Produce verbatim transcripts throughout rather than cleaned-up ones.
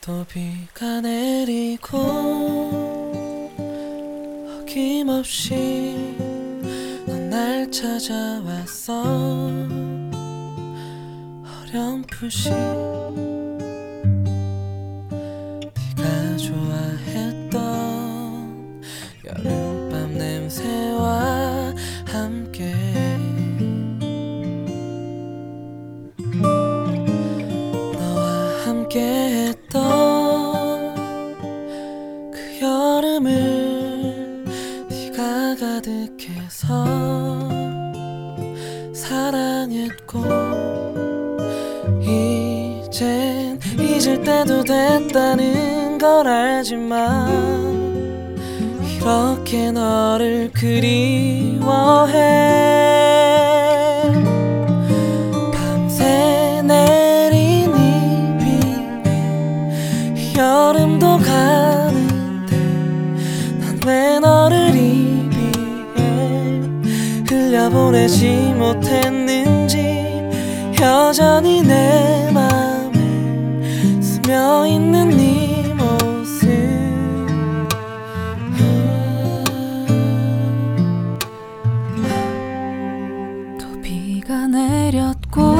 또 비가 내리고 어김없이 넌 날 찾아왔어. 어렴풋이 네가 좋아했던 여름밤 냄새와 함께 너와 함께했던 그 여름을 네가 가득해서 사랑했고 이젠 잊을 때도 됐다는 걸 알지만 이렇게 너를 그리워해. 밤새 내린 이 비에 여름도 가는데 난 왜 너를 이 비에 흘려보내지 못했는지 여전히 내 맘에 스며있는 네 모습. 또 비가 내렸고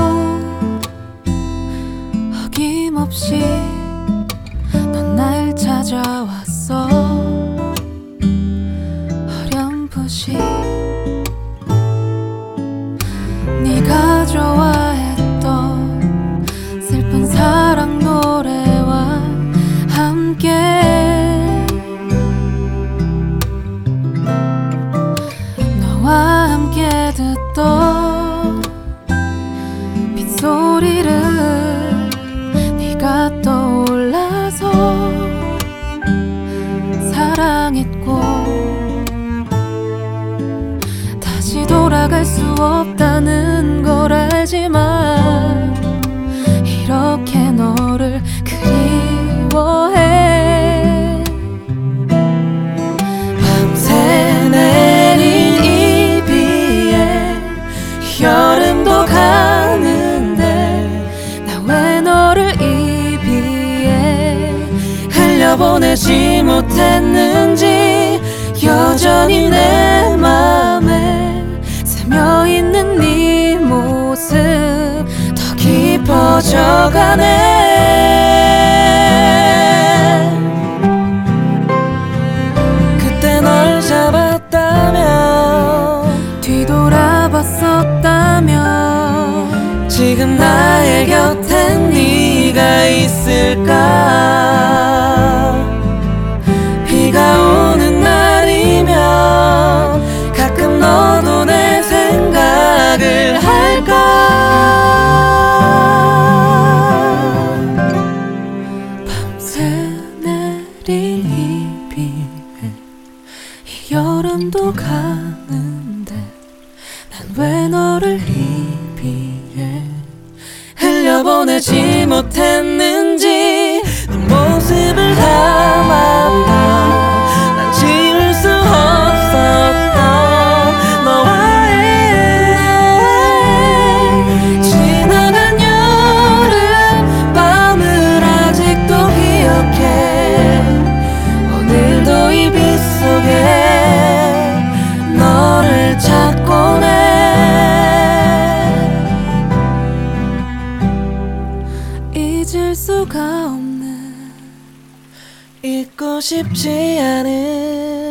어김없이 넌 날 찾아왔어. 어렴풋이 네가 좋아했던 슬픈 사랑 노래와 함께 너와 함께 듣던 빗소리를 네가 떠올라서 사랑했고 다시 돌아갈 수 없다는 걸 알지만 이렇게 너를 그리워해. 밤새 내린 이 비에 여름도 가는데 나 왜 너를 이 비에 흘려보내지 못했는지 여전히 내 맘에 스며있는 네 모습 더 깊어져가네. 그때 널 잡았다면 뒤돌아봤었다면 지금 나의 곁엔 네가 있을까. 비가 오는 날이면 가끔 너도 내 생각을 할까. 밤새 내린 이 비에 이 여름도 가는데 난 왜 너를 이 비에 흘려보내지 못했는지 네 모습을 담았다. 난 지울 수 없었던 너와의 지나간 여름 밤을 아직도 기억해. 오늘도 이 빛 속에 너를 찾곤 해. 잊을 수가 없는 잊고 싶지 않은